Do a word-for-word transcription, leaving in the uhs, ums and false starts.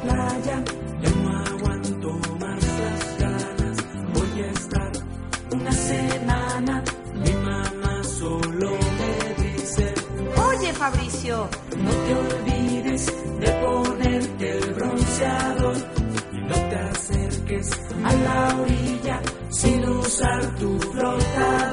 playa, ya no aguanto más las ganas. Voy a estar una semana, mi mamá solo me dice: Oye, Fabricio, no te olvides de ponerte el bronceador y no te acerques a la orilla sin usar tu flotador.